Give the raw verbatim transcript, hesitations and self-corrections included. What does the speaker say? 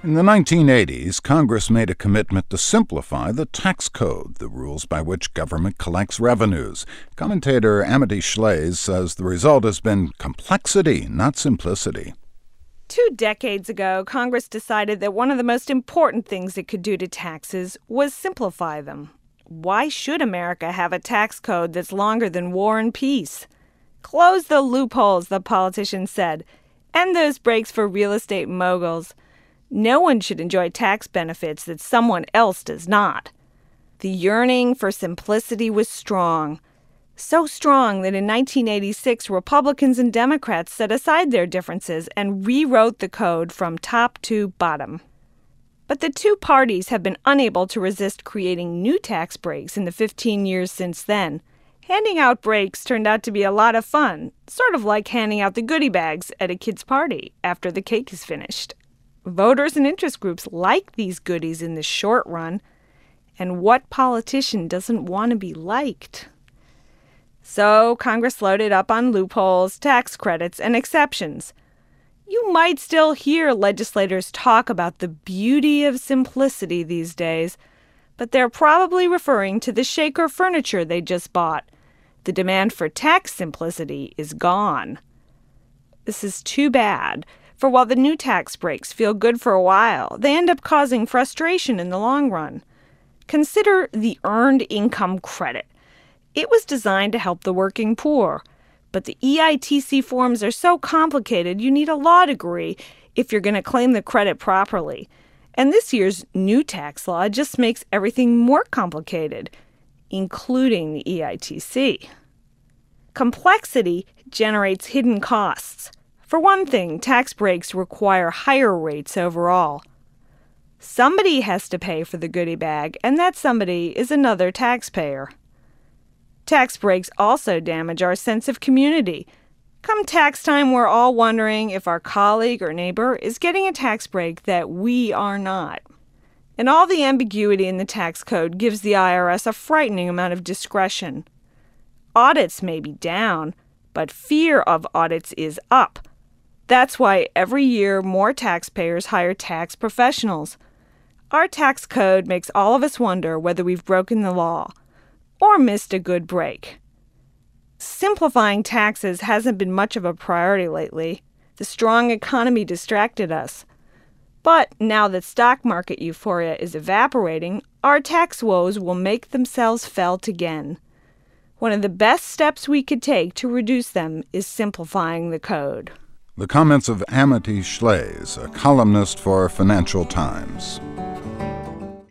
In the nineteen eighties, Congress made a commitment to simplify the tax code, the rules by which government collects revenues. Commentator Amity Shlaes says the result has been complexity, not simplicity. Two decades ago, Congress decided that one of the most important things it could do to taxes was simplify them. Why should America have a tax code that's longer than War and Peace? Close the loopholes, the politicians said. End those breaks for real estate moguls. No one should enjoy tax benefits that someone else does not. The yearning for simplicity was strong. So strong that in nineteen eighty-six, Republicans and Democrats set aside their differences and rewrote the code from top to bottom. But the two parties have been unable to resist creating new tax breaks in the fifteen years since then. Handing out breaks turned out to be a lot of fun, sort of like handing out the goodie bags at a kid's party after the cake is finished. Voters and interest groups like these goodies in the short run, and what politician doesn't want to be liked? So Congress loaded up on loopholes, tax credits, and exceptions. You might still hear legislators talk about the beauty of simplicity these days, but they're probably referring to the Shaker furniture they just bought. The demand for tax simplicity is gone. This is too bad, for while the new tax breaks feel good for a while, they end up causing frustration in the long run. Consider the Earned Income Credit. It was designed to help the working poor, but the E I T C forms are so complicated you need a law degree if you're going to claim the credit properly. And this year's new tax law just makes everything more complicated, including the E I T C. Complexity generates hidden costs. For one thing, tax breaks require higher rates overall. Somebody has to pay for the goodie bag, and that somebody is another taxpayer. Tax breaks also damage our sense of community. Come tax time, we're all wondering if our colleague or neighbor is getting a tax break that we are not. And all the ambiguity in the tax code gives the I R S a frightening amount of discretion. Audits may be down, but fear of audits is up. That's why every year more taxpayers hire tax professionals. Our tax code makes all of us wonder whether we've broken the law or missed a good break. Simplifying taxes hasn't been much of a priority lately. The strong economy distracted us. But now that stock market euphoria is evaporating, our tax woes will make themselves felt again. One of the best steps we could take to reduce them is simplifying the code. The comments of Amity Shlaes, a columnist for Financial Times.